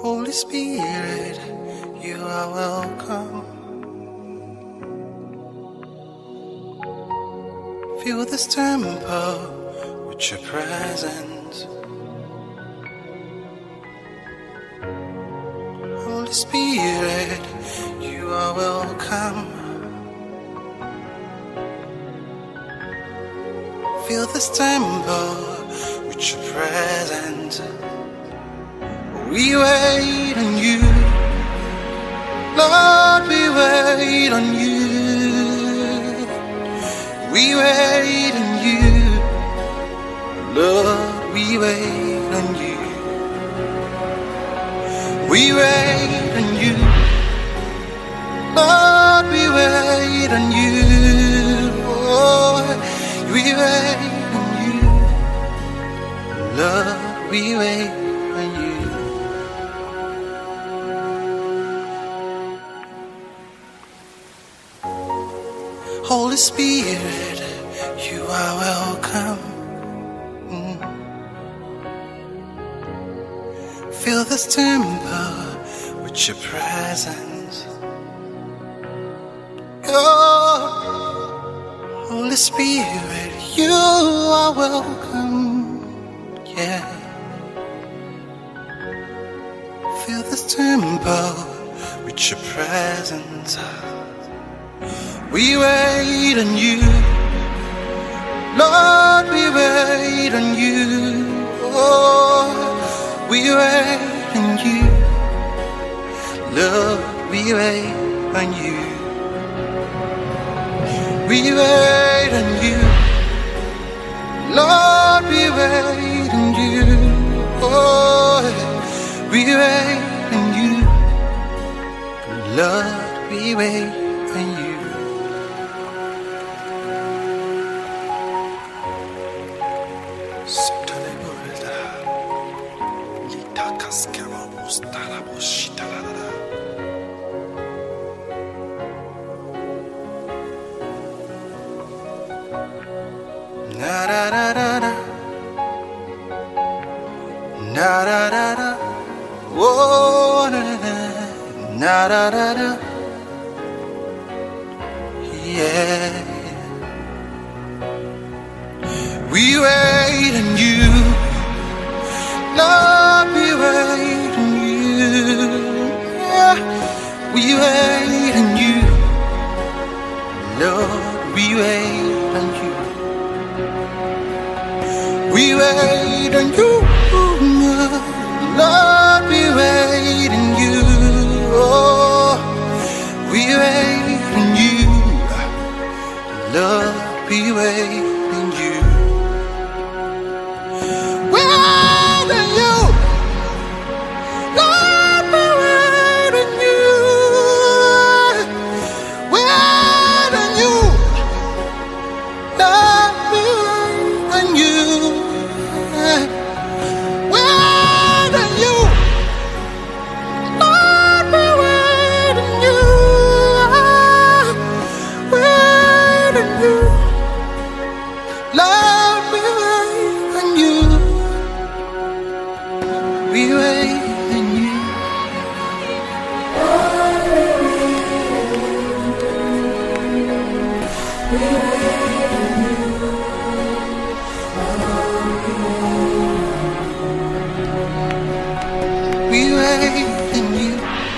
Holy Spirit, you are welcome. Fill this temple with your presence. Holy Spirit, you are welcome. Fill this temple with your presence. We wait on you, Lord, we wait on you. We wait on you, Lord, we wait on you. We wait on you, Lord, we wait on you. Oh, we wait on you, Lord, we wait on you. Holy Spirit, you are welcome. Fill this temple with your presence. Oh, Holy Spirit, you are welcome. Yeah. Fill this temple with your presence. We wait on you, Lord, we wait on you. Oh, we wait on you, Lord, we wait on you. We wait on you, Lord, we wait on you. Oh, we wait on you, Lord, we wait on you. Na da da da da, na da da da, oh na na da da da, yeah. We wait on you, Lord, we wait on you. Yeah. We wait on you, Lord, we wait on you. We wait on you, Lord, we wait on you. Oh, we wait on you, Lord, we wait on you. We wait on you, Lord, we wait on you. We wait on you, Lord, we wait on you. Wait on you, Lord, we wait on you. Wait on you, Lord, we wait on you. We wait on you. We wait on you. We wait on you,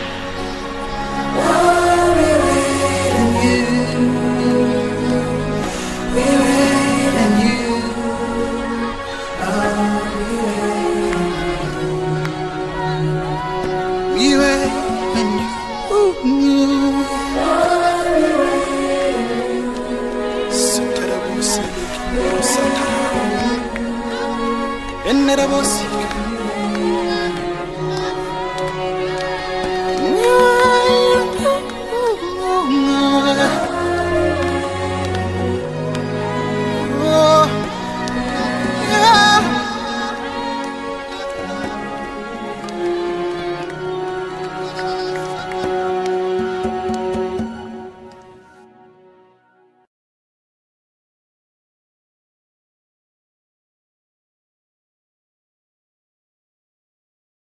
Lord, we wait on you. We wait on you, Lord, we wait on you. We wait on you, Lord, we wait on you.